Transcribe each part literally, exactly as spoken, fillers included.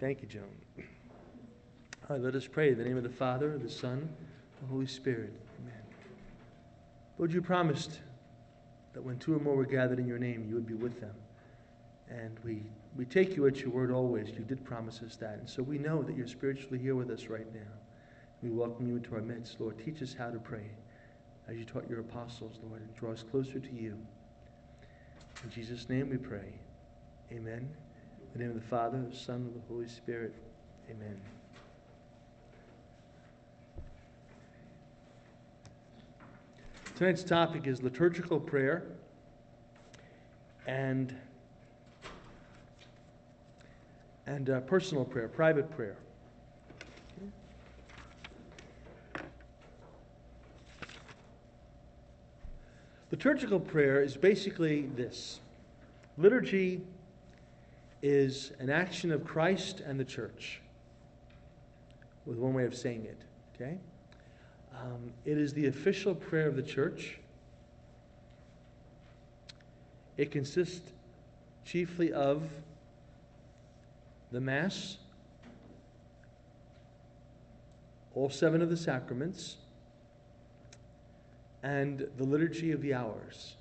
Thank you, Joan. All right, let us pray in the name of the Father, the Son, the Holy Spirit. Amen. Lord, you promised that when two or more were gathered in your name, you would be with them. And we, we take you at your word always. You did promise us that. And so we know that you're spiritually here with us right now. We welcome you into our midst. Lord, teach us how to pray as you taught your apostles, Lord, and draw us closer to you. In Jesus' name we pray. Amen. In the name of the Father, the Son, and the Holy Spirit. Amen. Tonight's topic is liturgical prayer and, and uh, personal prayer, private prayer. Liturgical prayer is basically this. Liturgy is an action of Christ and the church, with one way of saying it, okay? Um, it is the official prayer of the church. It consists chiefly of the Mass, all seven of the sacraments, and the Liturgy of the Hours,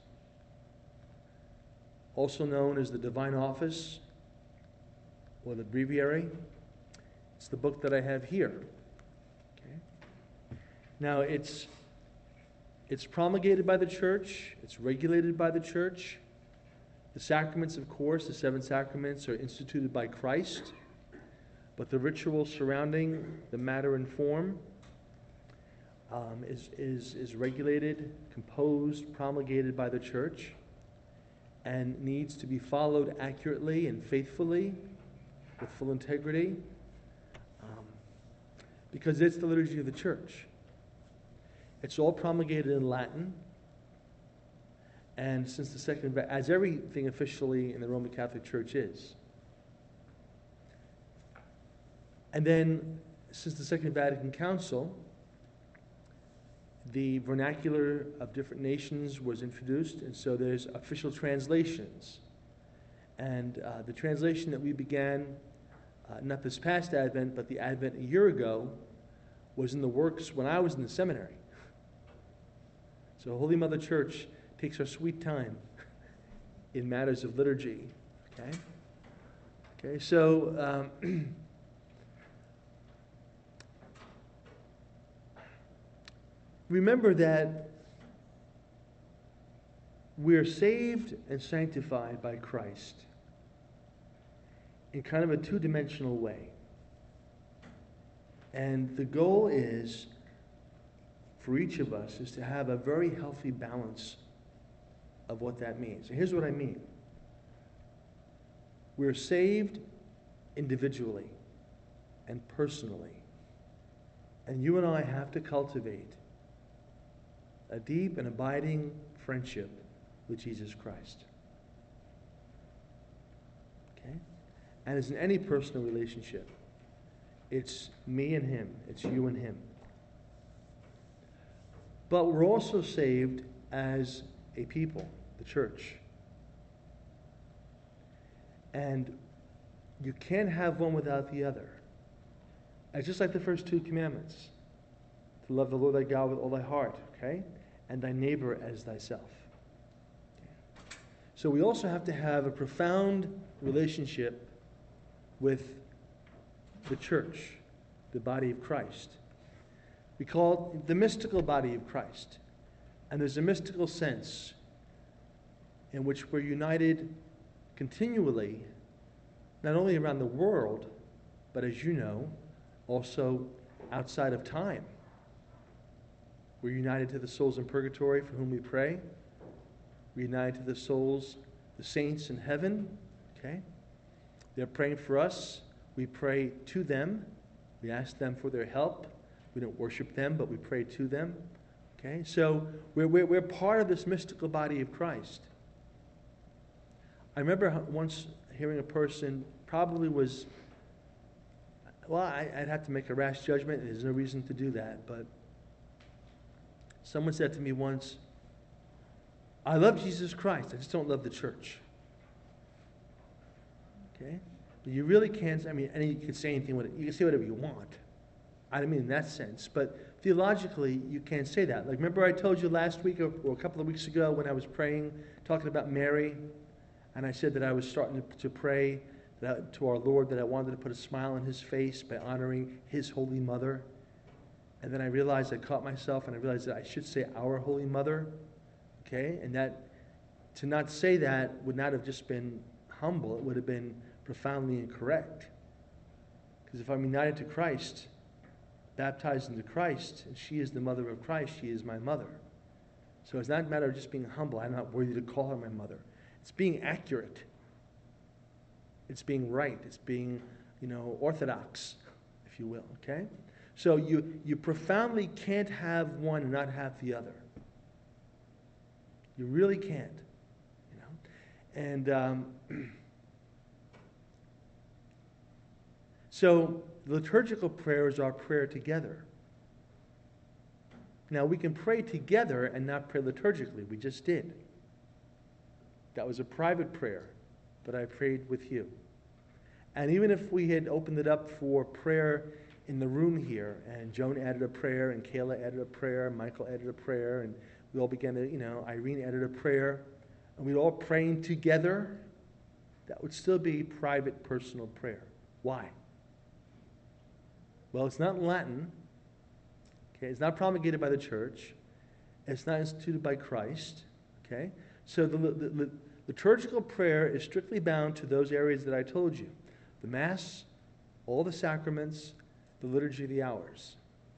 also known as the Divine Office or the Breviary. It's the book that I have here. Okay. Now, it's, it's promulgated by the church. It's regulated by the church. The sacraments, of course, the seven sacraments are instituted by Christ, but the ritual surrounding the matter and form um, is, is, is regulated, composed, promulgated by the church, and needs to be followed accurately and faithfully with full integrity, um, because it's the liturgy of the church. It's all promulgated in Latin, and since the Second, as everything officially in the Roman Catholic Church is. And then, since the Second Vatican Council, the vernacular of different nations was introduced, and so there's official translations. And uh, the translation that we began, uh, not this past Advent, but the Advent a year ago, was in the works when I was in the seminary. So Holy Mother Church takes her sweet time in matters of liturgy. Okay? Okay, so um, remember that we're saved and sanctified by Christ in kind of a two-dimensional way. And the goal is, for each of us, is to have a very healthy balance of what that means. And here's what I mean. We're saved individually and personally. And you and I have to cultivate a deep and abiding friendship with Jesus Christ. Okay? And as in any personal relationship, it's me and him. It's you and him. But we're also saved as a people, the church. And you can't have one without the other. It's just like the first two commandments. To love the Lord thy God with all thy heart, okay? And thy neighbor as thyself. Okay. So we also have to have a profound relationship with the church, the body of Christ. We call it the mystical body of Christ. And there's a mystical sense in which we're united continually, not only around the world, but as you know, also outside of time. We're united to the souls in purgatory for whom we pray. We're united to the souls, the saints in heaven. Okay? They're praying for us. We pray to them. We ask them for their help. We don't worship them, but we pray to them. Okay? So we're, we're, we're part of this mystical body of Christ. I remember once hearing a person, probably was, well, I, I'd have to make a rash judgment. There's no reason to do that, but someone said to me once, I love Jesus Christ, I just don't love the church. Okay? You really can't, I mean, and you can say anything with it. You can say whatever you want. I don't mean in that sense, but theologically, you can't say that. Like, remember I told you last week or, or a couple of weeks ago when I was praying, talking about Mary, and I said that I was starting to, to pray that, to our Lord, that I wanted to put a smile on his face by honoring his Holy Mother. And then I realized, I caught myself, and I realized that I should say our Holy Mother, okay? And that to not say that would not have just been humble, it would have been profoundly incorrect. Because if I'm united to Christ, baptized into Christ, and she is the mother of Christ, she is my mother. So it's not a matter of just being humble. I'm not worthy to call her my mother. It's being accurate. It's being right. It's being, you know, orthodox, if you will, okay? So you, you profoundly can't have one and not have the other. You really can't, you know? And um, so the liturgical prayer is our prayer together. Now, we can pray together and not pray liturgically. We just did. That was a private prayer, but I prayed with you. And even if we had opened it up for prayer in the room here, and Joan added a prayer, and Kayla added a prayer, Michael added a prayer, and we all began to, you know, Irene added a prayer, and we were all praying together, that would still be private, personal prayer. Why? Well, it's not in Latin. Okay, it's not promulgated by the church. It's not instituted by Christ. Okay, so the, the, the liturgical prayer is strictly bound to those areas that I told you: the Mass, all the sacraments, the liturgy of the hours.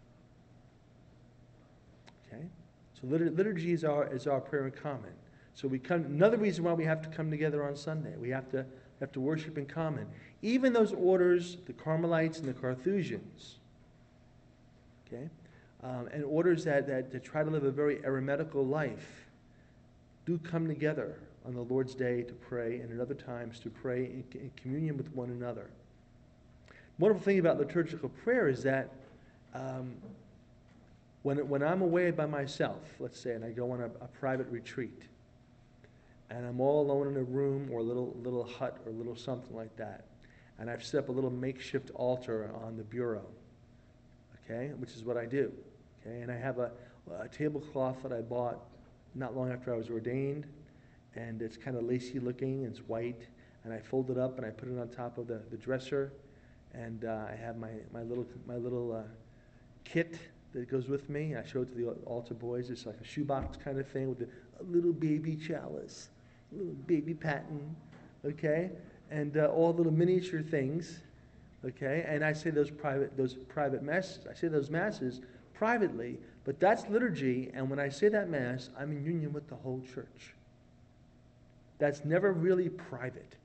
Okay, so liturgy is our is our prayer in common. So we come. Another reason why we have to come together on Sunday, we have to have to worship in common. Even those orders, the Carmelites and the Carthusians. Okay. Um, and orders that, that, that try to live a very eremitical life do come together on the Lord's Day to pray, and at other times to pray in, in communion with one another. The wonderful thing about liturgical prayer is that um, when, when I'm away by myself, let's say, and I go on a, a private retreat, and I'm all alone in a room or a little, little hut or a little something like that, and I've set up a little makeshift altar on the bureau, okay, which is what I do. Okay, and I have a, a tablecloth that I bought not long after I was ordained, and it's kind of lacy looking, it's white, and I fold it up and I put it on top of the, the dresser, and uh, I have my, my little, my little uh, kit that goes with me. I show it to the altar boys. It's like a shoebox kind of thing with a, a little baby chalice, a little baby paten, okay, and uh, all little miniature things, okay, and I say those private, those private masses, I say those masses privately, but that's liturgy, and when I say that Mass, I'm in union with the whole church. That's never really private.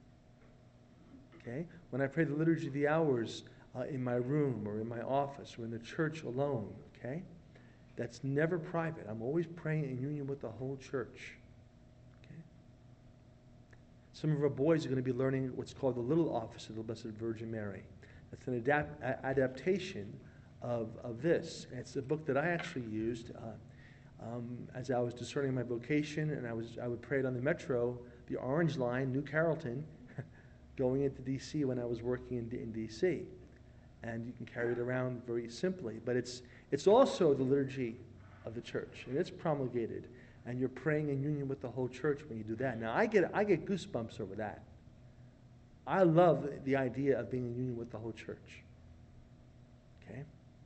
Okay? When I pray the Liturgy of the Hours uh, in my room or in my office or in the church alone, okay? That's never private. I'm always praying in union with the whole church. Okay? Some of our boys are going to be learning what's called the Little Office of the Blessed Virgin Mary. That's an adapt- a- adaptation Of, of this. And it's a book that I actually used uh, um, as I was discerning my vocation, and I was I would pray it on the Metro, the Orange Line, New Carrollton, going into D C when I was working in, D- in D C. And you can carry it around very simply. But it's it's also the liturgy of the church, and it's promulgated, and you're praying in union with the whole church when you do that. Now I get I get goosebumps over that. I love the idea of being in union with the whole church. Okay.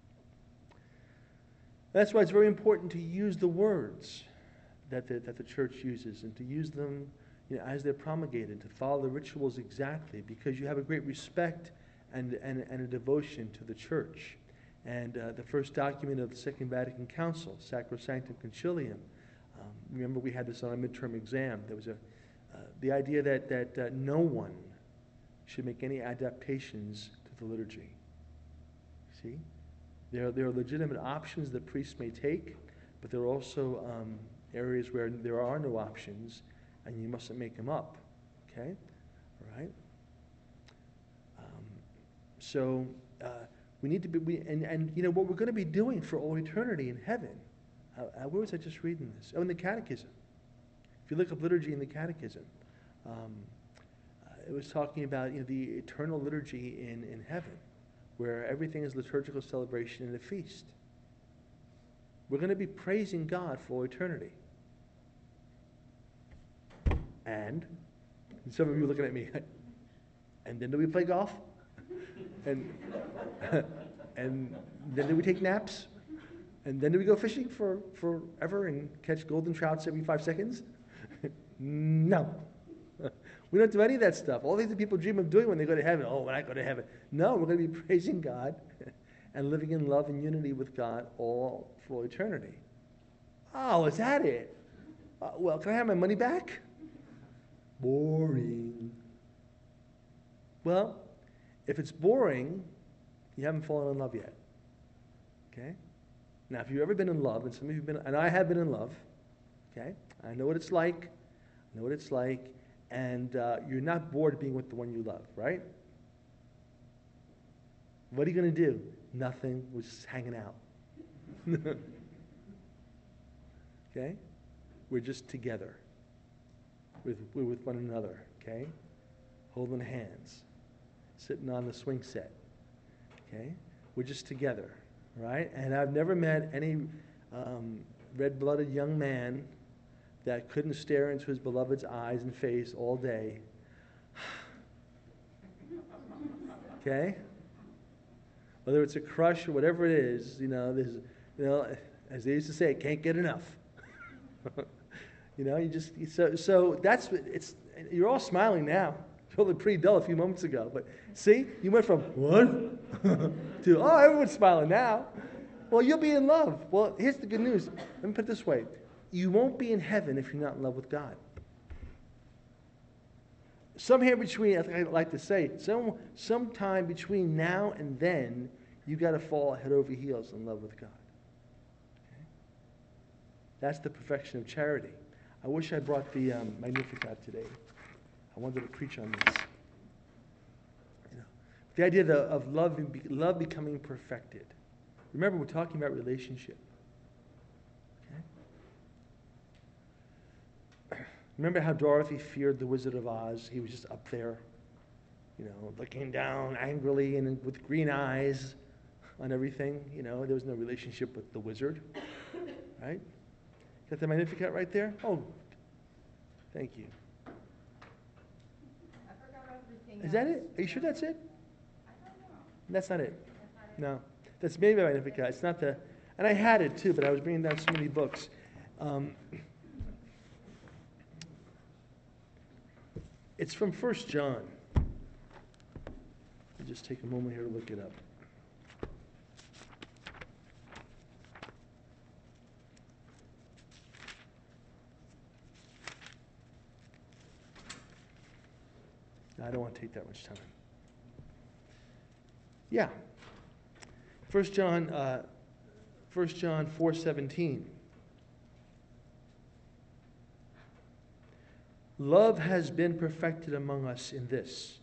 That's why it's very important to use the words that the, that the church uses, and to use them, you know, as they're promulgated, to follow the rituals exactly, because you have a great respect and, and, and a devotion to the church. And uh, the first document of the Second Vatican Council, Sacrosanctum Concilium, um, remember we had this on a midterm exam. There was a uh, the idea that, that uh, no one should make any adaptations to the liturgy. See? There, there are legitimate options that priests may take, but there are also um, areas where there are no options, and you mustn't make them up. Okay? All right? Um, so uh, we need to be, we, and, and you know, what we're going to be doing for all eternity in heaven. Uh, uh, where was I just reading this? Oh, in the Catechism. If you look up liturgy in the Catechism, um, uh, it was talking about, you know, the eternal liturgy in, in heaven, where everything is liturgical celebration and a feast. We're going to be praising God for eternity. And, and some of you are looking at me, and then do we play golf? And and then do we take naps? And then do we go fishing for forever and catch golden trouts every five seconds? No. We don't do any of that stuff. All things that people dream of doing when they go to heaven. Oh, when I go to heaven. No, we're going to be praising God and living in love and unity with God all for eternity. Oh, is that it? Uh, well, can I have my money back? Boring. Well, if it's boring, you haven't fallen in love yet. Okay? Now, if you've ever been in love, and some of you have been, and I have been in love, okay? I know what it's like. I know what it's like. And uh, you're not bored being with the one you love, right? What are you going to do? Nothing. We're just hanging out. Okay? We're just together. With, we're with one another, okay? Holding hands. Sitting on the swing set. Okay? We're just together, right? And I've never met any um, red-blooded young man that couldn't stare into his beloved's eyes and face all day. Okay? Whether it's a crush or whatever it is, you know, there's, you know, as they used to say, can't get enough. You know, you just, so, so that's, it's, you're all smiling now. Totally pretty dull a few moments ago. But see, you went from, what? to, oh, everyone's smiling now. Well, you'll be in love. Well, here's the good news. Let me put it this way. You won't be in heaven if you're not in love with God. Somewhere between, I think I'd like to say, some sometime between now and then, you got to fall head over heels in love with God. Okay? That's the perfection of charity. I wish I brought the um, Magnificat today. I wanted to preach on this. You know, the idea of, the, of love, love becoming perfected. Remember, we're talking about relationship. Remember how Dorothy feared the Wizard of Oz? He was just up there, you know, looking down angrily and with green eyes on everything. You know, there was no relationship with the wizard, right? Got the Magnificat right there? Oh, thank you. I forgot everything. Is that it? Are you sure that's it? I don't know. That's not it. That's not it. No, that's maybe the Magnificat. It's not the, and I had it too, but I was bringing down so many books. Um, It's from First John. Let me just take a moment here to look it up. I don't want to take that much time. Yeah. First John, uh, First John four seventeen. Love has been perfected among us in this,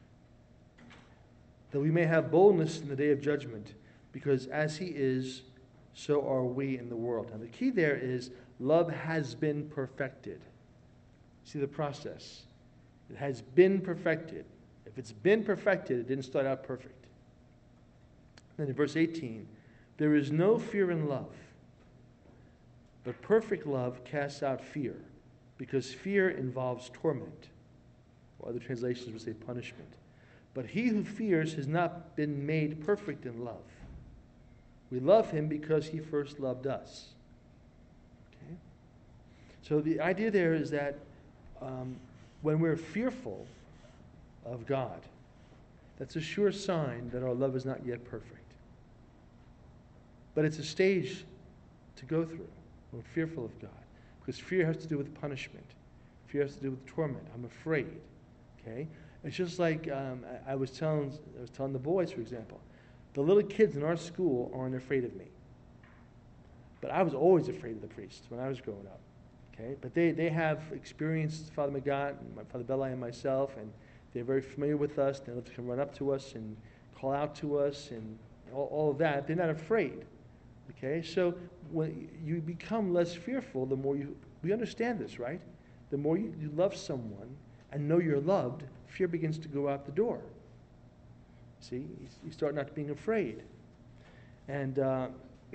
that we may have boldness in the day of judgment, because as he is, so are we in the world. Now the key there is love has been perfected. See the process. It has been perfected. If it's been perfected, it didn't start out perfect. Then in verse eighteen, there is no fear in love, but perfect love casts out fear, because fear involves torment, or other translations would say punishment. But he who fears has not been made perfect in love. We love him because he first loved us. Okay? So the idea there is that um, when we're fearful of God, that's a sure sign that our love is not yet perfect. But it's a stage to go through when we're fearful of God. Because fear has to do with punishment. Fear has to do with torment. I'm afraid. Okay? It's just like um, I, I was telling I was telling the boys, for example, the little kids in our school aren't afraid of me. But I was always afraid of the priests when I was growing up. Okay? But they, they have experienced Father Magat and my Father Belli and myself, and they're very familiar with us. They can run up to us and call out to us and all, all of that. They're not afraid. Okay, so when you become less fearful, the more you, we understand this, right? The more you, you love someone, and know you're loved, fear begins to go out the door. See, you- you start not being afraid. And, uh,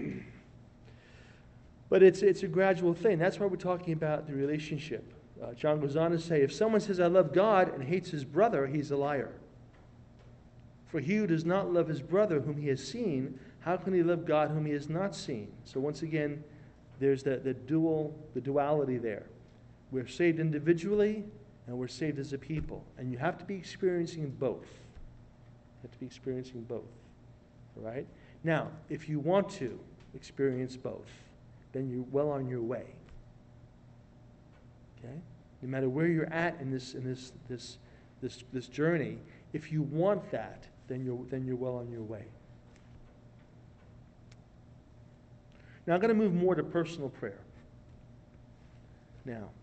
but it's, it's a gradual thing. That's why we're talking about the relationship. Uh, John goes on to say, if someone says, I love God and hates his brother, he's a liar. For he who does not love his brother whom he has seen, how can he love God whom he has not seen? So once again, there's the, the dual, the duality there. We're saved individually, and we're saved as a people. And you have to be experiencing both. You have to be experiencing both. All right? Now, if you want to experience both, then you're well on your way. Okay? No matter where you're at in this in this this this this journey, if you want that, then you're then you're well on your way. Now I'm going to move more to personal prayer. Now,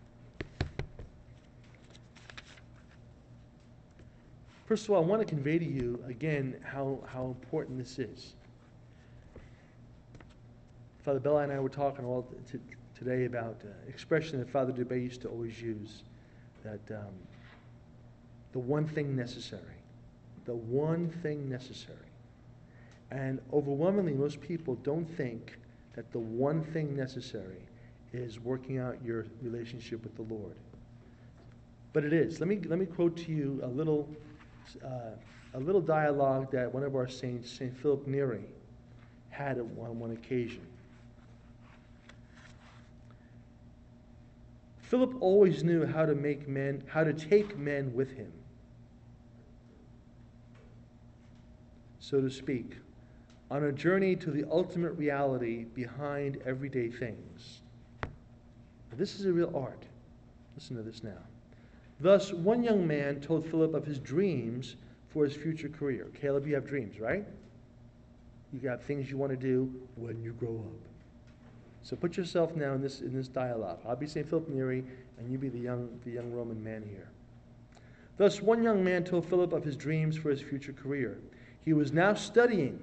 first of all, I want to convey to you again how, how important this is. Father Bella and I were talking all t- today about uh, expression that Father Dubé used to always use, that um, the one thing necessary, the one thing necessary. And overwhelmingly, most people don't think that the one thing necessary is working out your relationship with the Lord. But it is. Let me let me quote to you a little uh, a little dialogue that one of our saints, Saint Philip Neri, had on one occasion. Philip always knew how to make men, how to take men with him, so to speak, on a journey to the ultimate reality behind everyday things. This is a real art. Listen to this now. Thus, one young man told Philip of his dreams for his future career. Caleb, you have dreams, right? You got things you want to do when you grow up. So put yourself now in this in this dialogue. I'll be Saint Philip Neri, and you be the young the young Roman man here. Thus, one young man told Philip of his dreams for his future career. He was now studying,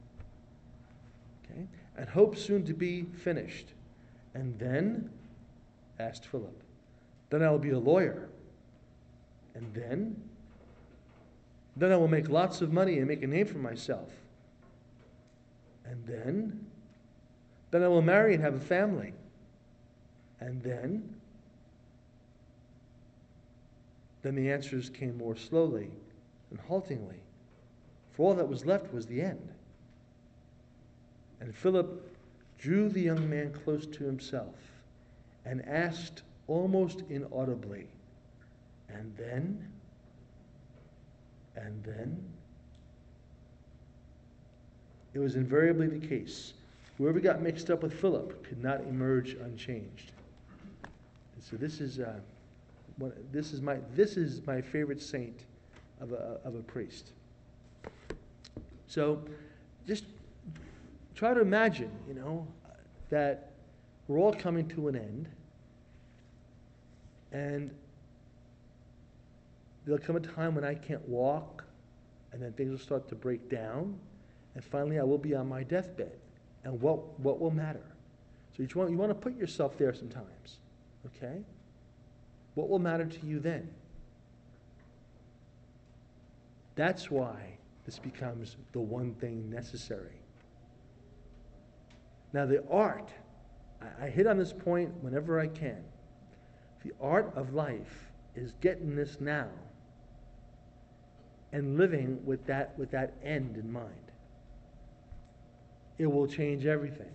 okay, and hoped soon to be finished. And then, asked Philip, then I will be a lawyer. And then, then I will make lots of money and make a name for myself. And then, then I will marry and have a family. And then, then the answers came more slowly and haltingly, for all that was left was the end. And Philip drew the young man close to himself and asked almost inaudibly, and then, and then, it was invariably the case. Whoever got mixed up with Philip could not emerge unchanged. And so this is uh, one, this is my this is my favorite saint of a of a priest. So, just try to imagine, you know, that we're all coming to an end, and there'll come a time when I can't walk, and then things will start to break down, and finally I will be on my deathbed. And what what will matter? So you want you want to put yourself there sometimes, okay? What will matter to you then? That's why this becomes the one thing necessary. Now the art, I, I hit on this point whenever I can. The art of life is getting this now and living with that with that end in mind. It will change everything.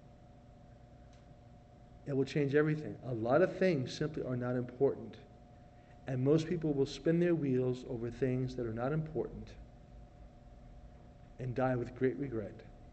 It will change everything. A lot of things simply are not important. And most people will spin their wheels over things that are not important and die with great regret.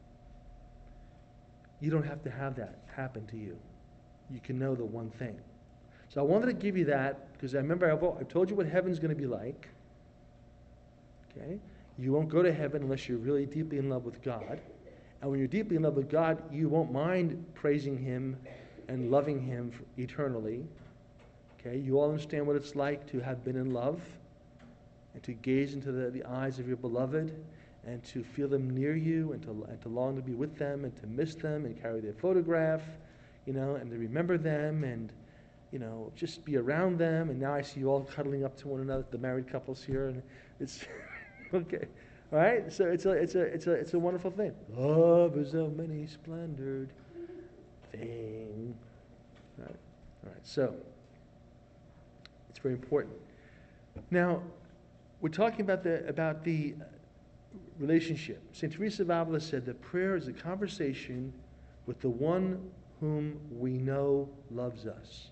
You don't have to have that happen to you. You can know the one thing. So I wanted to give you that because I remember I've, I've told you what heaven's going to be like. Okay? You won't go to heaven unless you're really deeply in love with God. And when you're deeply in love with God, you won't mind praising Him and loving Him eternally. Okay? You all understand what it's like to have been in love and to gaze into the, the eyes of your beloved and to feel them near you and to, and to long to be with them and to miss them and carry their photograph, you know, and to remember them and, you know, just be around them. And now I see you all cuddling up to one another, the married couples here, and it's okay. All right, so it's a it's a it's a it's a wonderful thing. Love is a many splendored thing. All right, all right. So it's very important. Now we're talking about the about the relationship. Saint Teresa of Avila said that prayer is a conversation with the one whom we know loves us.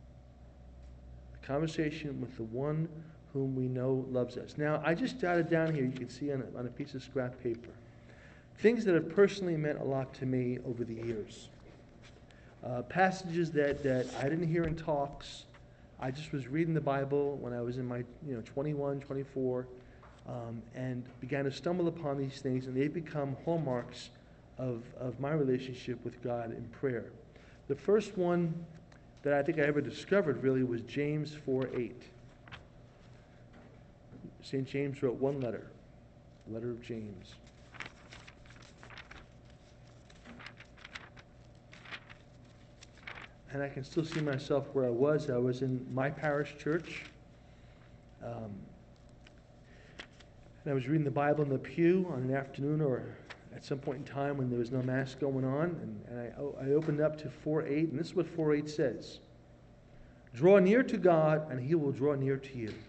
A conversation with the one whom we know loves us. Now, I just jotted down here, you can see on a, on a piece of scrap paper, things that have personally meant a lot to me over the years. Uh, passages that, that I didn't hear in talks. I just was reading the Bible when I was in my, you know, twenty-one, twenty-four, um, and began to stumble upon these things, and they've become hallmarks of, of my relationship with God in prayer. The first one that I think I ever discovered really was James four eight. Saint James wrote one letter, the letter of James. And I can still see myself where I was. I was in my parish church. Um, and I was reading the Bible in the pew on an afternoon or at some point in time when there was no Mass going on. And, and I, I opened up to four eight, and this is what four eight says. Draw near to God, and He will draw near to you.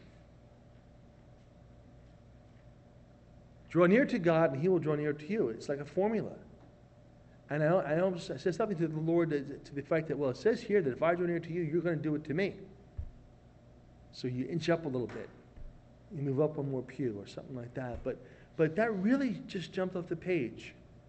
Draw near to God, and He will draw near to you. It's like a formula. And I, I almost I said something to the Lord to, to the effect that, well, it says here that if I draw near to you, you're going to do it to me. So you inch up a little bit. You move up one more pew or something like that. But, but that really just jumped off the page.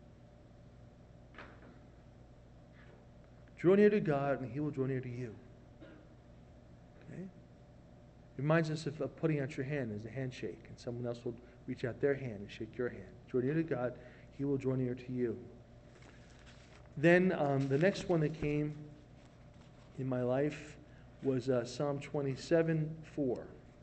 Draw near to God, and He will draw near to you. Okay? It reminds us of, of putting out your hand as a handshake, and someone else will reach out their hand and shake your hand. Draw near to God, He will draw near to you. Then um, the next one that came in my life was uh, Psalm twenty-seven four.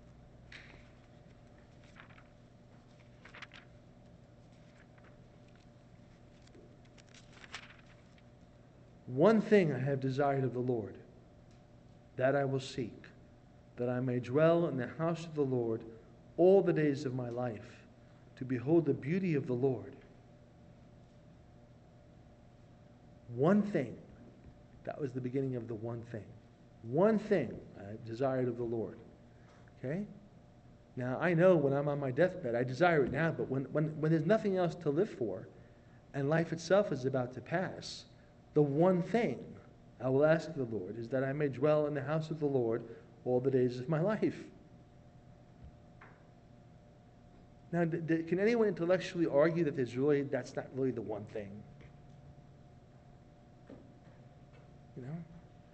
One thing I have desired of the Lord, that I will seek, that I may dwell in the house of the Lord all the days of my life, to behold the beauty of the Lord. One thing. That was the beginning of the one thing. One thing I desired of the Lord. Okay? Now, I know when I'm on my deathbed, I desire it now, but when, when, when there's nothing else to live for, and life itself is about to pass, the one thing I will ask the Lord is that I may dwell in the house of the Lord all the days of my life. Now, d- d- can anyone intellectually argue that there's really, that's not really the one thing? You know?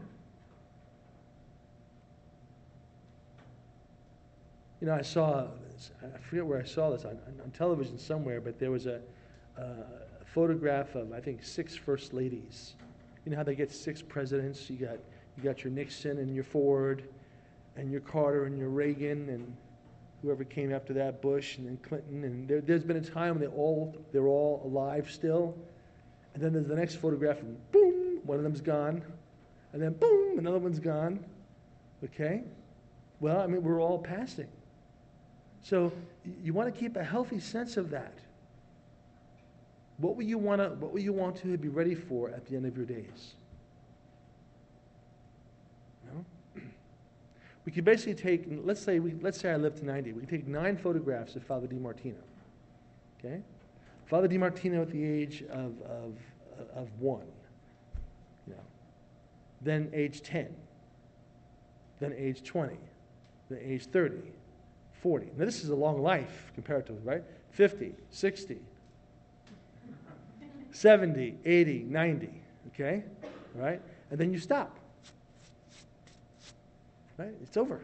You know, I saw, I forget where I saw this, on, on television somewhere, but there was a, a photograph of, I think, six first ladies. You know how they get six presidents? You got, you got your Nixon and your Ford and your Carter and your Reagan and whoever came after that, Bush and then Clinton. And there, there's been a time when they all, they're all alive still. And then there's the next photograph and boom, one of them's gone. And then boom, another one's gone. Okay? Well, I mean, we're all passing. So you want to keep a healthy sense of that. What will you want to, what will you want to be ready for at the end of your days? You know? We could basically take, let's say we, let's say I live to ninety. We could take nine photographs of Father DiMartino. Okay? Father DiMartino at the age of, of, of one. You know. Then age ten. Then age twenty. Then age thirty. forty. Now this is a long life comparatively, right? fifty, sixty, seventy, eighty, ninety. Okay? All right? And then you stop. Right? It's over.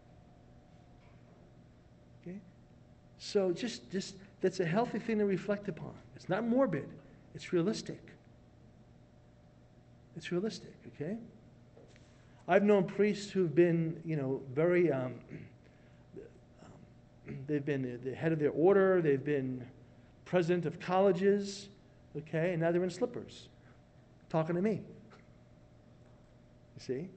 Okay? So just, just that's a healthy thing to reflect upon. It's not morbid. It's realistic. It's realistic, okay? I've known priests who've been, you know, very, um, um, they've been the head of their order, they've been president of colleges, okay, and now they're in slippers, talking to me. You see?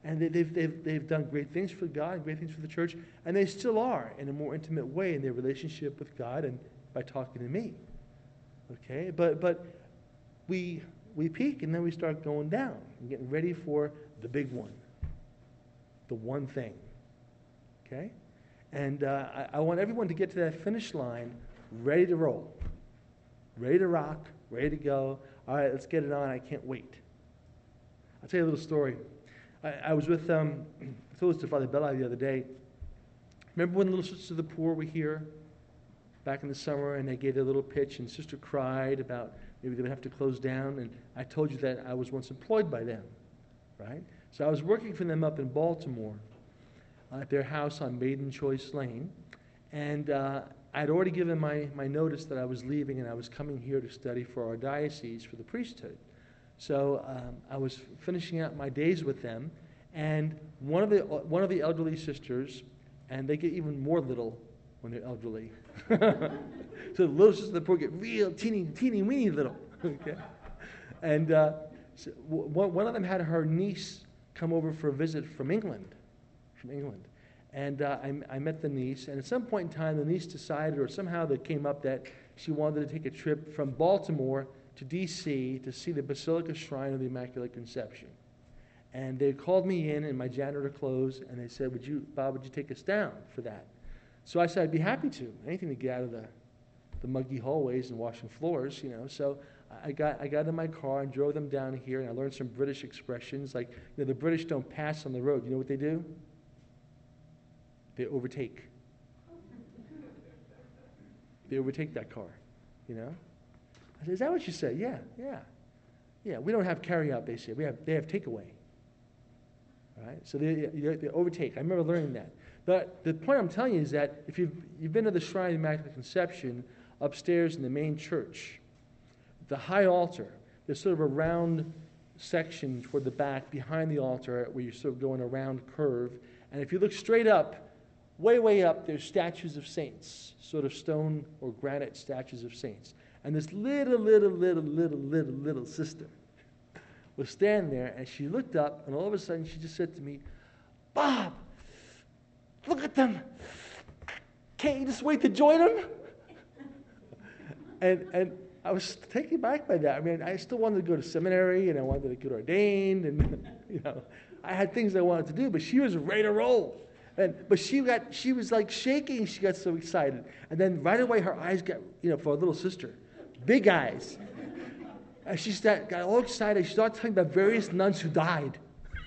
And they, they've, they've, they've done great things for God and great things for the church, and they still are in a more intimate way in their relationship with God and by talking to me. Okay? But but we we peak and then we start going down and getting ready for the big one. The one thing. Okay? And uh, I, I want everyone to get to that finish line ready to roll. Ready to rock, ready to go. All right, let's get it on. I can't wait. I'll tell you a little story. I, I was with, um, I told this to Father Belli the other day. Remember when the Little Sisters of the Poor were here back in the summer and they gave their little pitch and Sister cried about maybe they would have to close down, and I told you that I was once employed by them, right? So I was working for them up in Baltimore uh, at their house on Maiden Choice Lane, and uh, I'd already given my, my notice that I was leaving and I was coming here to study for our diocese for the priesthood. So um, I was finishing out my days with them, and one of the one of the elderly sisters, and they get even more little when they're elderly. So the little sisters of the poor get real teeny, teeny, weeny little. Okay, and uh, so w- one of them had her niece come over for a visit from England, from England, and uh, I, I met the niece. And at some point in time, the niece decided, or somehow that came up, that she wanted to take a trip from Baltimore to D C to see the Basilica Shrine of the Immaculate Conception. And they called me in in my janitor clothes, and they said, "Would you, Bob, would you take us down for that?" So I said, "I'd be happy to. Anything to get out of the, the muggy hallways and washing floors, you know." So I got I got in my car and drove them down here, and I learned some British expressions. Like, you know, the British don't pass on the road. You know what they do? They overtake. They overtake that car, you know? I said, "Is that what you say?" "Yeah, yeah. Yeah, we don't have carry-out," they say. We have, they have takeaway. All right? So they, they, they overtake. I remember learning that. But the point I'm telling you is that if you've, you've been to the Shrine of the Immaculate Conception upstairs in the main church, the high altar, there's sort of a round section toward the back behind the altar where you're sort of going a round curve. And if you look straight up, way, way up, there's statues of saints, sort of stone or granite statues of saints. And this little, little, little, little, little, little sister was standing there, and she looked up, and all of a sudden she just said to me, "Bob, look at them. Can't you just wait to join them?" and and I was taken back by that. I mean, I still wanted to go to seminary, and I wanted to get ordained, and you know, I had things I wanted to do, but she was ready to roll. And but she got she was like shaking. She got so excited, and then right away her eyes got, you know, for a little sister, big eyes. And she got, got all excited. She started telling about various nuns who died.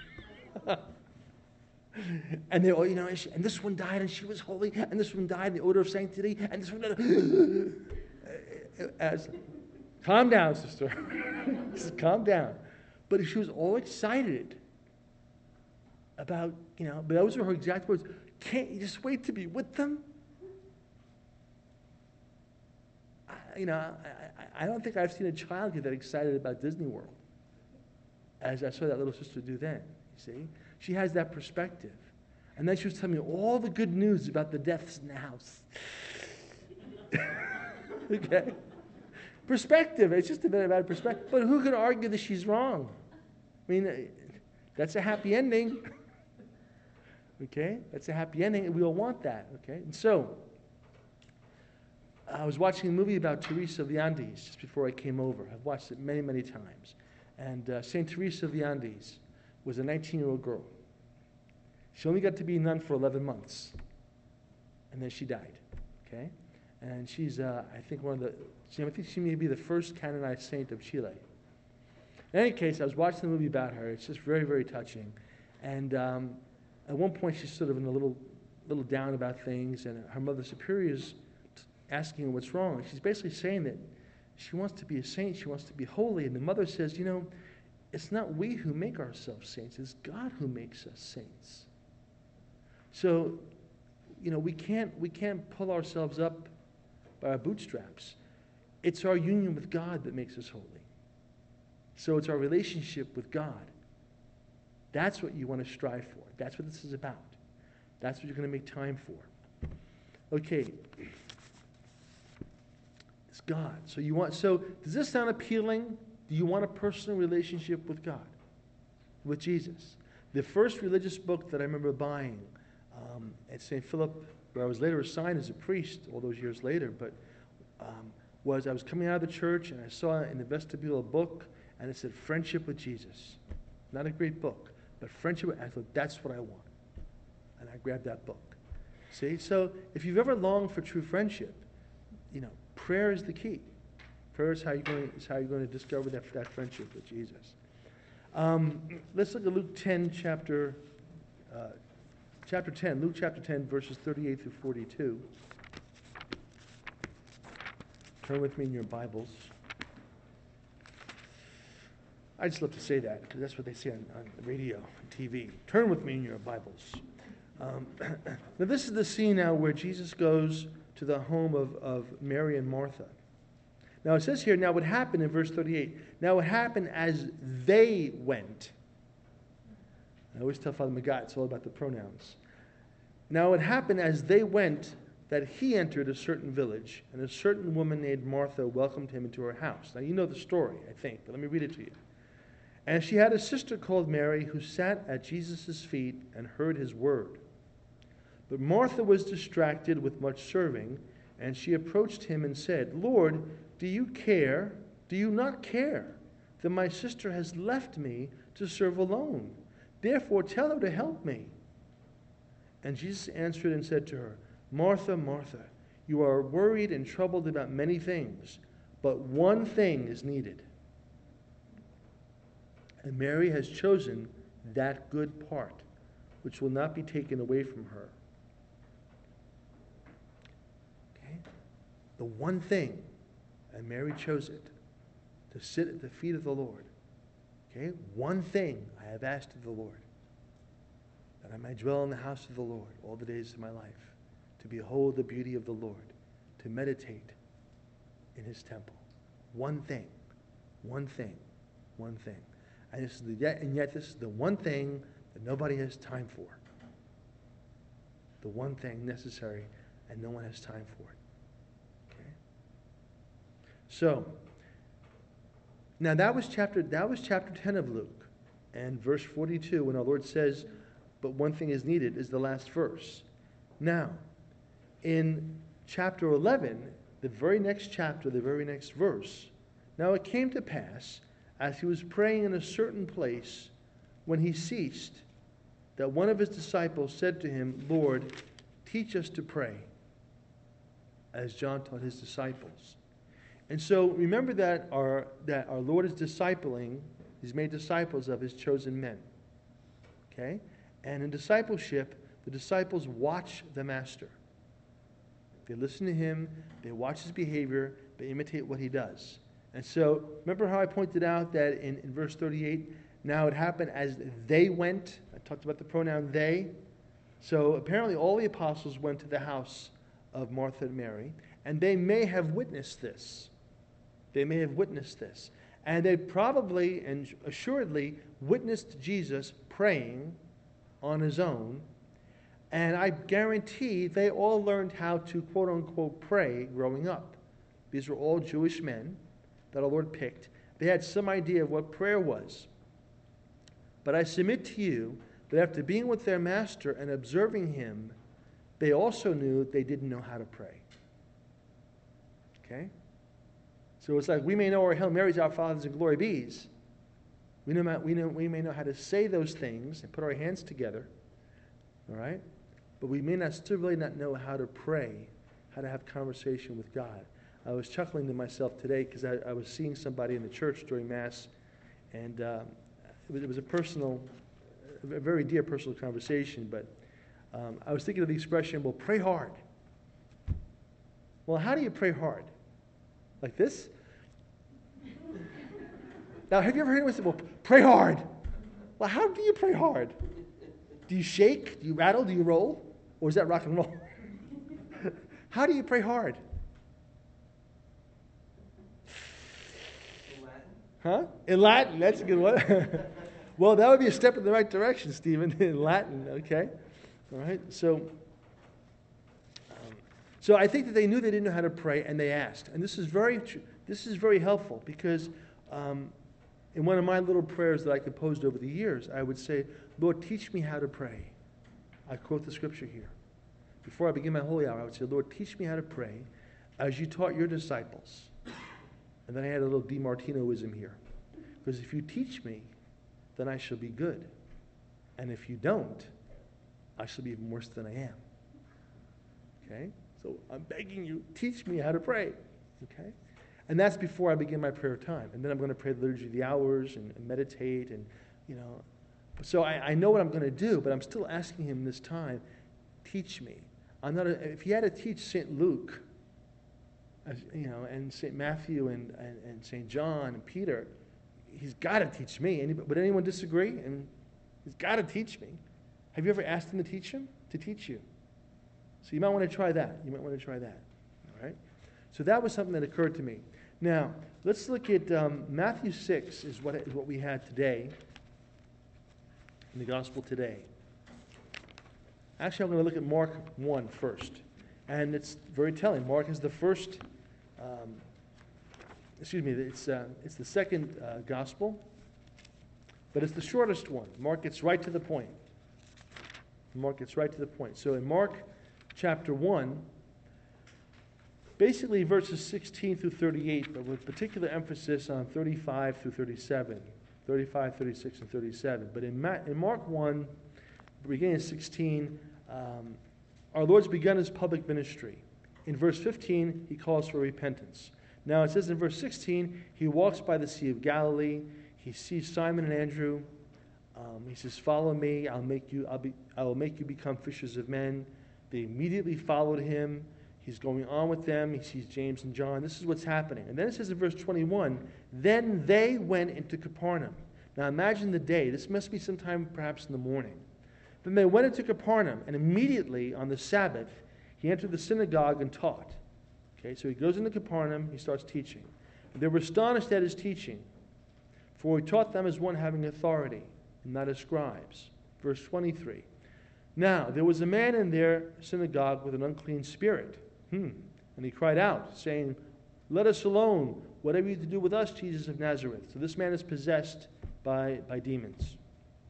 And they all, you know, and, she, and this one died and she was holy, and this one died in the odor of sanctity, and this one died. As, calm down, sister. Just calm down. But she was all excited about, you know, but those were her exact words. "Can't you just wait to be with them?" I, you know, I, I don't think I've seen a child get that excited about Disney World as I saw that little sister do then, you see? She has that perspective. And then she was telling me all the good news about the deaths in the house. Okay? Perspective. It's just a bit about perspective. But who could argue that she's wrong? I mean, that's a happy ending. Okay? That's a happy ending, and we all want that. Okay? And so, I was watching a movie about Teresa of the Andes just before I came over. I've watched it many, many times. And uh, Saint Teresa of the Andes was a nineteen-year-old girl. She only got to be a nun for eleven months. And then she died. Okay? And she's, uh, I think, one of the, she, I think she may be the first canonized saint of Chile. In any case, I was watching the movie about her. It's just very, very touching. And um, at one point, she's sort of in a little, little down about things, and her Mother Superior's asking her what's wrong. She's basically saying that she wants to be a saint, she wants to be holy, and the mother says, you know, it's not we who make ourselves saints, it's God who makes us saints. So, you know, we can't we can't pull ourselves up by our bootstraps. It's our union with God that makes us holy. So it's our relationship with God. That's what you want to strive for. That's what this is about. That's what you're going to make time for. Okay. It's God. So you want so does this sound appealing? Do you want a personal relationship with God? With Jesus? The first religious book that I remember buying um, at Saint Philip, where I was later assigned as a priest all those years later, but um, was I was coming out of the church and I saw in the vestibule a book and it said Friendship with Jesus. Not a great book, but Friendship with, I thought, that's what I want. And I grabbed that book. See, so if you've ever longed for true friendship, you know, prayer is the key. Prayer is how you're going, is how you're going to discover that, that friendship with Jesus. Um, let's look at Luke ten, chapter, uh, chapter ten. Luke chapter ten, verses thirty-eight through forty-two. Turn with me in your Bibles. I just love to say that because that's what they say on, on the radio and T V. Turn with me in your Bibles. Um, now this is the scene now where Jesus goes to the home of, of Mary and Martha. Now it says here, now what happened in verse thirty-eight, now what happened as they went. I always tell Father Magat, it's all about the pronouns. Now it happened as they went that he entered a certain village, and a certain woman named Martha welcomed him into her house. Now you know the story, I think, but let me read it to you. And she had a sister called Mary who sat at Jesus' feet and heard his word. But Martha was distracted with much serving, and she approached him and said, Lord, do you care, do you not care that my sister has left me to serve alone? Therefore tell her to help me. And Jesus answered and said to her, Martha, Martha, you are worried and troubled about many things, but one thing is needed. And Mary has chosen that good part, which will not be taken away from her. Okay? The one thing, and Mary chose it, to sit at the feet of the Lord. Okay? One thing I have asked of the Lord, that I might dwell in the house of the Lord all the days of my life, to behold the beauty of the Lord, to meditate in his temple. One thing, one thing, one thing. And, this is the, yet, and yet this is the one thing that nobody has time for. The one thing necessary, and no one has time for it. Okay? So, now that was chapter that was chapter ten of Luke, and verse forty-two, when our Lord says, "But one thing is needed," is the last verse. Now, in chapter eleven, the very next chapter, the very next verse, now it came to pass, as he was praying in a certain place, when he ceased, that one of his disciples said to him, Lord, teach us to pray, as John taught his disciples. And so remember that our, that our Lord is discipling, he's made disciples of his chosen men. Okay? And in discipleship, the disciples watch the master. They listen to him, they watch his behavior, they imitate what he does. And so, remember how I pointed out that in, in verse thirty-eight, now it happened as they went. I talked about the pronoun they. So apparently all the apostles went to the house of Martha and Mary, and they may have witnessed this. They may have witnessed this. And they probably and assuredly witnessed Jesus praying on his own. And I guarantee they all learned how to quote-unquote pray growing up. These were all Jewish men that our Lord picked. They had some idea of what prayer was. But I submit to you that after being with their master and observing him, they also knew they didn't know how to pray. Okay? So it's like we may know our Hail Marys, our Fathers, and Glory Bees. We, know, we, know, we may know how to say those things and put our hands together. All right? But we may not still really not know how to pray, how to have conversation with God. I was chuckling to myself today because I, I was seeing somebody in the church during Mass, and uh, it, was, it was a personal, a very dear personal conversation, but um, I was thinking of the expression, well, pray hard. Well, how do you pray hard? Like this? Now, have you ever heard anyone say, well, pray hard? Well, how do you pray hard? Do you shake? Do you rattle? Do you roll? Or is that rock and roll? How do you pray hard? In Latin? Huh? In Latin, that's a good one. Well, that would be a step in the right direction, Stephen, in Latin, okay? All right, so, um, so I think that they knew they didn't know how to pray, and they asked. And this is very, tr- this is very helpful, because um, in one of my little prayers that I composed over the years, I would say, Lord, teach me how to pray. I quote the scripture here. Before I begin my holy hour, I would say, Lord, teach me how to pray as you taught your disciples. And then I had a little DiMartinoism here. Because if you teach me, then I shall be good. And if you don't, I shall be even worse than I am. Okay? So I'm begging you, teach me how to pray. Okay? And that's before I begin my prayer time. And then I'm going to pray the Liturgy of the Hours and, and meditate and, you know. So I, I know what I'm going to do, but I'm still asking him this time, teach me. I'm not a, if he had to teach Saint Luke, as, you know, and Saint Matthew and, and, and Saint John and Peter, he's got to teach me. Any, would anyone disagree? I mean, he's got to teach me. Have you ever asked him to teach him? To teach you. So you might want to try that. You might want to try that. All right? So that was something that occurred to me. Now, let's look at um, Matthew six is what, is what we had today, in the Gospel today. Actually, I'm going to look at Mark one first. And it's very telling. Mark is the first, um, excuse me, it's, uh, it's the second uh, Gospel, but it's the shortest one. Mark gets right to the point. Mark gets right to the point. So in Mark chapter one, basically verses sixteen through thirty-eight, but with particular emphasis on thirty-five through thirty-seven. thirty-five, thirty-six, and thirty-seven. But in, Ma- in Mark one, beginning of sixteen, um, our Lord's begun his public ministry. In verse fifteen, he calls for repentance. Now it says in verse sixteen, he walks by the Sea of Galilee. He sees Simon and Andrew. Um, he says, "Follow me. I'll make you. I'll be. I will make you become fishers of men." They immediately followed him. He's going on with them. He sees James and John. This is what's happening. And then it says in verse twenty-one, then they went into Capernaum. Now imagine the day. This must be sometime perhaps in the morning. Then they went into Capernaum, and immediately on the Sabbath, he entered the synagogue and taught. Okay, so he goes into Capernaum. He starts teaching. And they were astonished at his teaching, for he taught them as one having authority, and not as scribes. Verse twenty-three. Now there was a man in their synagogue with an unclean spirit. Hmm. And he cried out, saying, "Let us alone. What have you to do with us, Jesus of Nazareth?" So this man is possessed by, by demons.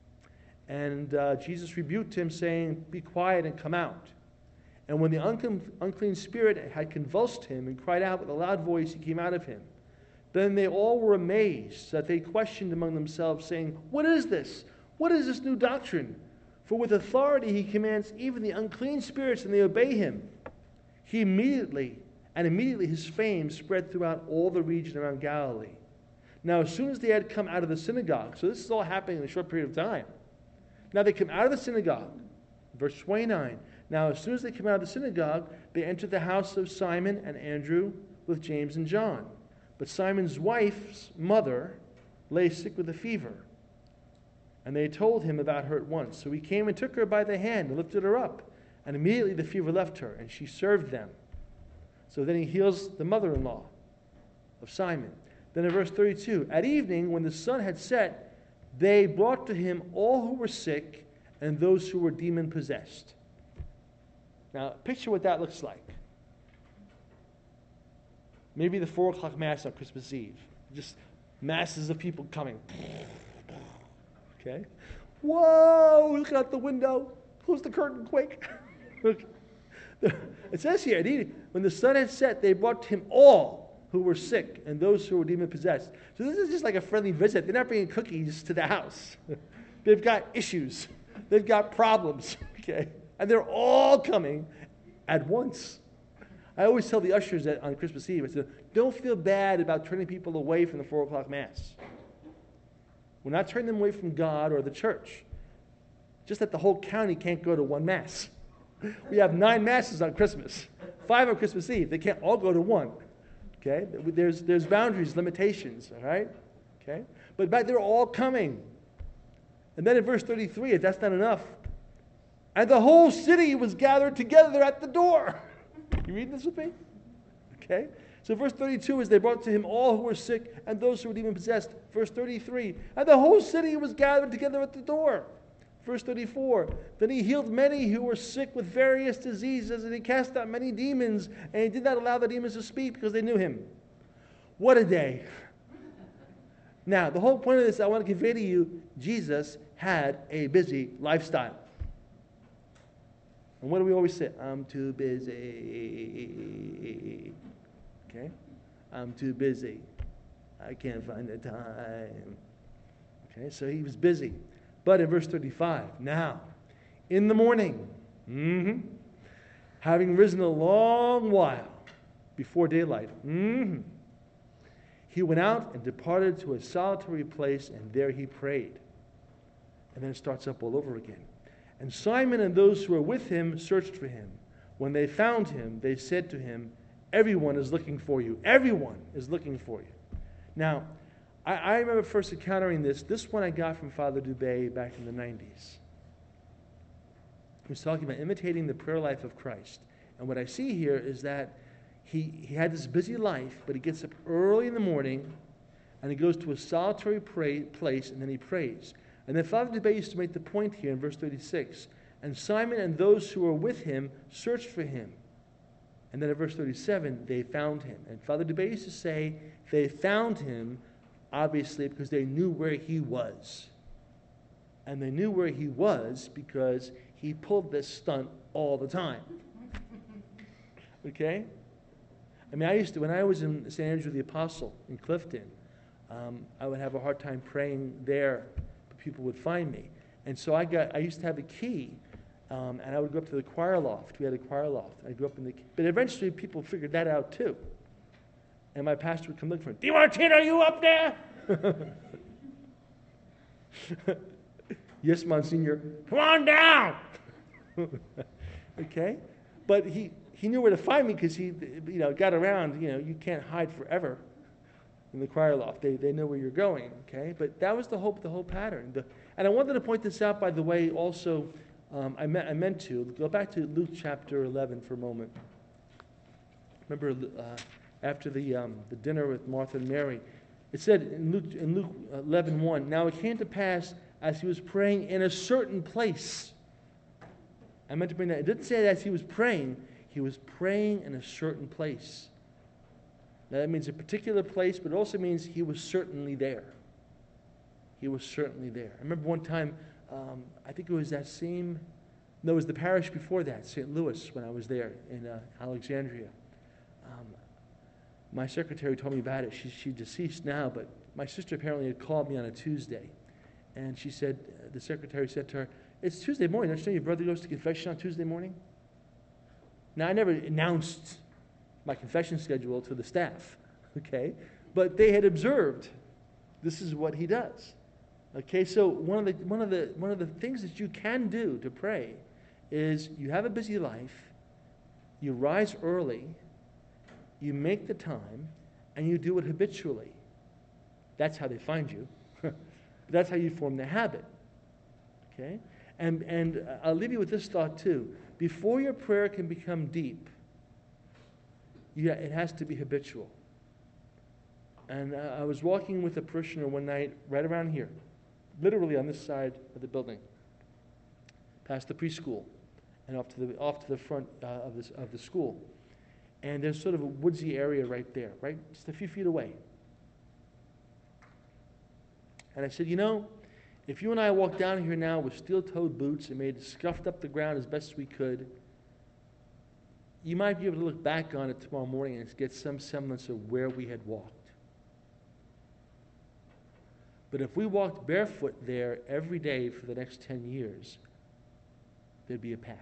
And uh, Jesus rebuked him, saying, "Be quiet and come out." And when the unclean, unclean spirit had convulsed him and cried out with a loud voice, he came out of him. Then they all were amazed, that they questioned among themselves, saying, "What is this? What is this new doctrine? For with authority he commands even the unclean spirits, and they obey him." He immediately, and immediately his fame spread throughout all the region around Galilee. Now as soon as they had come out of the synagogue, so this is all happening in a short period of time. Now they come out of the synagogue, verse twenty-nine. Now as soon as they come out of the synagogue, they entered the house of Simon and Andrew with James and John. But Simon's wife's mother lay sick with a fever. And they told him about her at once. So he came and took her by the hand and lifted her up. And immediately the fever left her, and she served them. So then he heals the mother-in-law of Simon. Then in verse thirty-two, at evening, when the sun had set, they brought to him all who were sick and those who were demon-possessed. Now, picture what that looks like. Maybe the four o'clock Mass on Christmas Eve. Just masses of people coming. Okay? Whoa! Look out the window. Close the curtain quick. Look. It says here, when the sun had set, they brought to him all who were sick and those who were demon-possessed. So this is just like a friendly visit. They're not bringing cookies to the house. They've got issues. They've got problems. Okay? And they're all coming at once. I always tell the ushers that on Christmas Eve, I said, don't feel bad about turning people away from the four o'clock Mass. We're not turning them away from God or the church. Just that the whole county can't go to one Mass. We have nine Masses on Christmas. Five on Christmas Eve. They can't all go to one. Okay? There's, there's boundaries, limitations, all right? Okay? But, but they're all coming. And then in verse thirty-three, if that's not enough, and the whole city was gathered together at the door. You reading this with me? Okay? So verse thirty-two is they brought to him all who were sick and those who were demon-possessed. Verse thirty-three, and the whole city was gathered together at the door. Verse thirty-four, then he healed many who were sick with various diseases, and he cast out many demons, and he did not allow the demons to speak because they knew him. What a day. Now, the whole point of this, I want to convey to you, Jesus had a busy lifestyle. And what do we always say? I'm too busy. Okay? I'm too busy. I can't find the time. Okay, so he was busy. But in verse thirty-five, now, in the morning, mm-hmm, having risen a long while before daylight, mm-hmm, he went out and departed to a solitary place, and there he prayed. And then it starts up all over again. And Simon and those who were with him searched for him. When they found him, they said to him, everyone is looking for you. Everyone is looking for you. Now, I, I remember first encountering this. This one I got from Father Dubé back in the nineties. He was talking about imitating the prayer life of Christ. And what I see here is that he, he had this busy life, but he gets up early in the morning, and he goes to a solitary pray, place, and then he prays. And then Father Dubé used to make the point here in verse thirty-six. And Simon and those who were with him searched for him. And then in verse thirty-seven, they found him. And Father Dubé used to say they found him, obviously, because they knew where he was. And they knew where he was because he pulled this stunt all the time. Okay? I mean, I used to, when I was in Saint Andrew the Apostle in Clifton, um, I would have a hard time praying there. People would find me. And so I got, I used to have a key, um, and I would go up to the choir loft. We had a choir loft. I'd go up in the, but eventually people figured that out too. And my pastor would come look for me. DiMartino, are you up there? Yes, Monsignor. Come on down. Okay? But he, he knew where to find me because he, you know, got around. You know, you can't hide forever in the choir loft. They, they know where you're going, okay? But that was the whole, the whole pattern. The, and I wanted to point this out, by the way, also, um, I, me, I meant to. Go back to Luke chapter eleven for a moment. Remember, uh, after the, um, the dinner with Martha and Mary, it said in Luke, in Luke eleven one, now it came to pass as he was praying in a certain place. I meant to bring that. It didn't say that as he was praying. He was praying in a certain place. Now that means a particular place, but it also means he was certainly there. He was certainly there. I remember one time, um, I think it was that same, no, it was the parish before that, Saint Louis, when I was there in uh, Alexandria. Um, my secretary told me about it. She, she's deceased now, but my sister apparently had called me on a Tuesday. And she said, uh, the secretary said to her, it's Tuesday morning. Don't you know your brother goes to confession on Tuesday morning? Now, I never announced my confession schedule to the staff, okay? But they had observed this is what he does. Okay, so one of the one of the one of the things that you can do to pray is you have a busy life, you rise early, you make the time, and you do it habitually. That's how they find you. That's how you form the habit. Okay? And and I'll leave you with this thought too. Before your prayer can become deep, yeah, it has to be habitual. And uh, I was walking with a parishioner one night right around here, literally on this side of the building, past the preschool and off to the off to the front uh, of this of the school. And there's sort of a woodsy area right there, right, just a few feet away. And I said, you know, if you and I walked down here now with steel-toed boots and made scuffed up the ground as best we could, you might be able to look back on it tomorrow morning and get some semblance of where we had walked. But if we walked barefoot there every day for the next ten years, there'd be a path.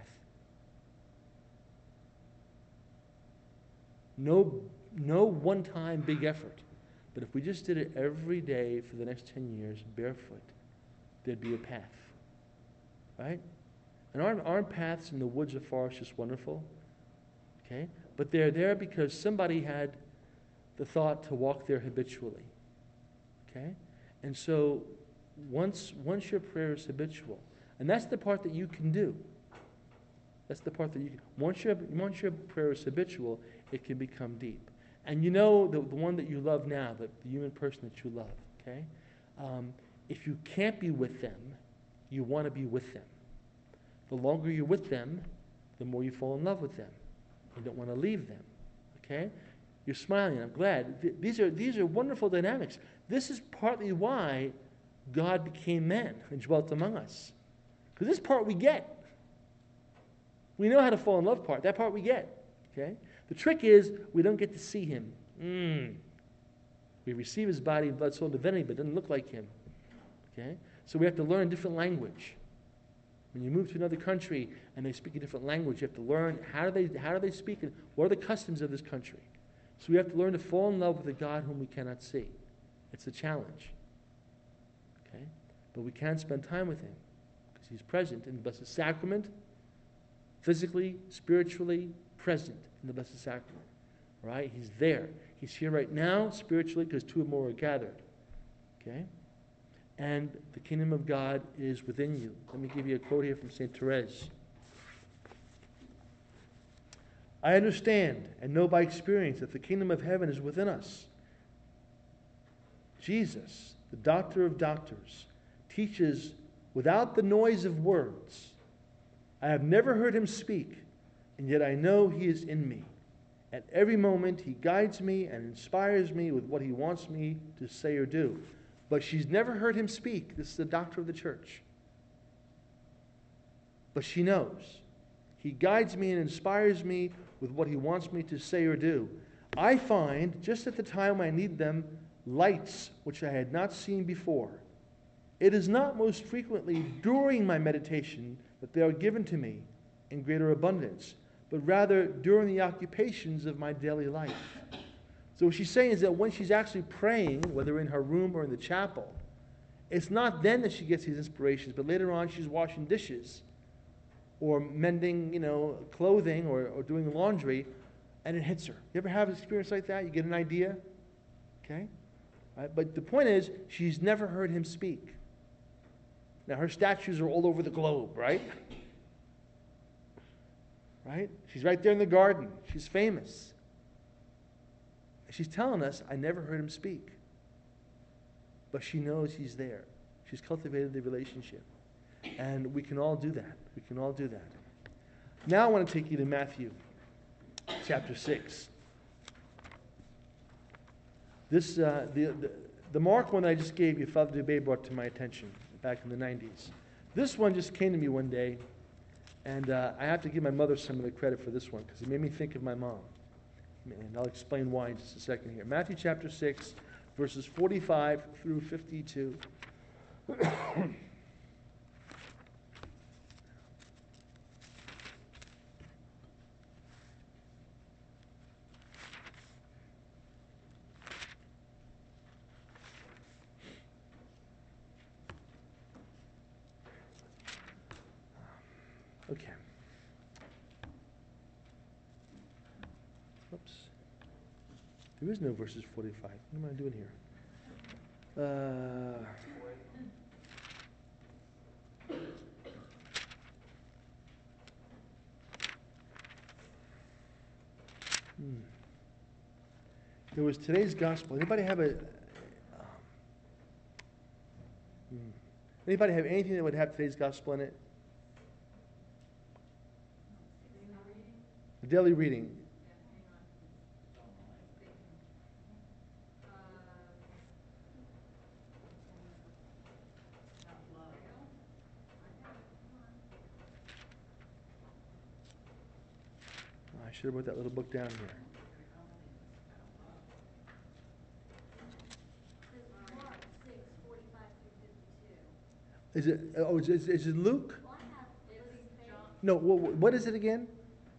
No, no one-time big effort. But if we just did it every day for the next ten years, barefoot, there'd be a path. Right? And aren't, aren't paths in the woods or forests just wonderful? Okay? But they're there because somebody had the thought to walk there habitually. Okay? And so once, once your prayer is habitual, and that's the part that you can do. That's the part that you can. Once your, once your prayer is habitual, it can become deep. And you know the, the one that you love now, the, the human person that you love, okay? Um, if you can't be with them, you want to be with them. The longer you're with them, the more you fall in love with them. You don't want to leave them, okay? You're smiling. I'm glad. Th- These are, these are wonderful dynamics. This is partly why God became man and dwelt among us. Because this part we get. We know how to fall in love part. That part we get. Okay? The trick is we don't get to see him. Mm. We receive his body, blood, soul, and divinity, but it doesn't look like him. Okay? So we have to learn different language. When you move to another country and they speak a different language, you have to learn how do they how do they speak it? What are the customs of this country? So we have to learn to fall in love with a God whom we cannot see. It's a challenge. Okay? But we can spend time with him because he's present in the Blessed Sacrament, physically, spiritually present in the Blessed Sacrament. Right? He's there. He's here right now spiritually because two or more are gathered. Okay? And the kingdom of God is within you. Let me give you a quote here from Saint Therese. I understand and know by experience that the kingdom of heaven is within us. Jesus, the doctor of doctors, teaches without the noise of words. I have never heard him speak, and yet I know he is in me. At every moment, he guides me and inspires me with what he wants me to say or do. But she's never heard him speak. This is the doctor of the church. But she knows. He guides me and inspires me with what he wants me to say or do. I find, just at the time I need them, lights which I had not seen before. It is not most frequently during my meditation that they are given to me in greater abundance, but rather during the occupations of my daily life. So what she's saying is that when she's actually praying, whether in her room or in the chapel, it's not then that she gets these inspirations, but later on she's washing dishes or mending, you know, clothing or, or doing laundry, and it hits her. You ever have an experience like that? You get an idea? Okay? Right? But the point is, she's never heard him speak. Now, her statues are all over the globe, right? Right? She's right there in the garden. She's famous. She's telling us, I never heard him speak. But she knows he's there. She's cultivated the relationship. And we can all do that. We can all do that. Now I want to take you to Matthew chapter six. This, uh, the, the, the Mark one that I just gave you, Father Dubé brought to my attention back in the nineties. This one just came to me one day, and uh, I have to give my mother some of the credit for this one because it made me think of my mom. And I'll explain why in just a second here. Matthew chapter six, verses forty-five through fifty-two. Okay. Oops. There is no verses forty-five. What am I doing here? Uh, hmm. There was today's gospel. Anybody have a... Um, hmm. Anybody have anything that would have today's gospel in it? The daily reading. I should have put that little book down here. Is it? Oh, is, is, is it Luke? No. What, what is it again?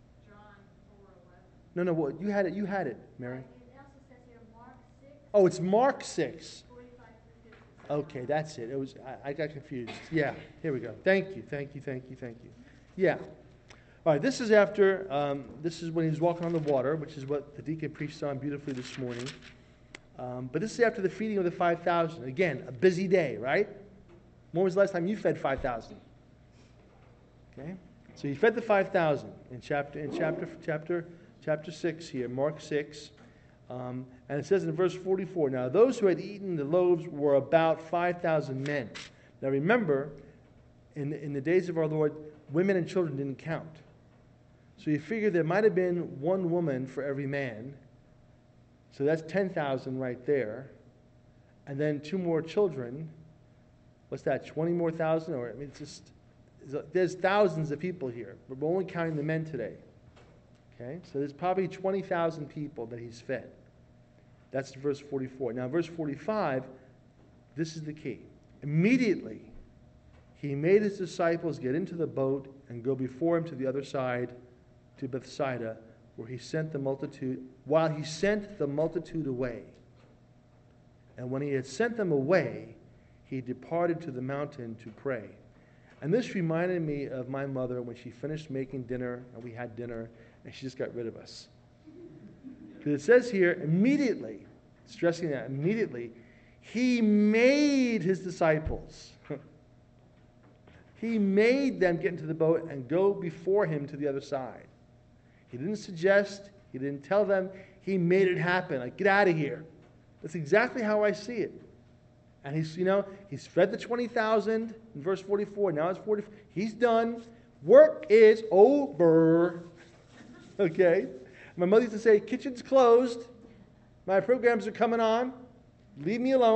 No, no. What you had it? You had it, Mary. Oh, it's Mark six. Okay, that's it. It was. I, I got confused. Yeah. Here we go. Thank you. Thank you. Thank you. Thank you. Yeah. All right, this is after, um, this is when he's walking on the water, which is what the deacon preached on beautifully this morning. Um, but this is after the feeding of the five thousand. Again, a busy day, right? When was the last time you fed five thousand? Okay? So he fed the five thousand in chapter, in chapter, chapter, chapter six here, Mark six. Um, and it says in verse forty-four, now those who had eaten the loaves were about five thousand men. Now remember, in, in the days of our Lord, women and children didn't count. So you figure there might have been one woman for every man, So that's ten thousand right there. And then two more children. What's that, twenty more thousand? Or, I mean, it's just, there's thousands of people here. But we're only counting the men today. Okay? So there's probably twenty thousand people that he's fed. That's verse forty-four. Now, verse forty-five, this is the key. Immediately, he made his disciples get into the boat and go before him to the other side, to Bethsaida, where he sent the multitude, while he sent the multitude away. And when he had sent them away, he departed to the mountain to pray. And this reminded me of my mother when she finished making dinner, and we had dinner, and she just got rid of us. Because it says here, immediately, stressing that, immediately, he made his disciples. He made them get into the boat and go before him to the other side. He didn't suggest, he didn't tell them, he made it happen. Like, get out of here. That's exactly how I see it. And he's, you know, he's fed the twenty thousand in verse forty-four. Now it's forty. He's done. Work is over. Okay? My mother used to say, kitchen's closed. My programs are coming on. Leave me alone.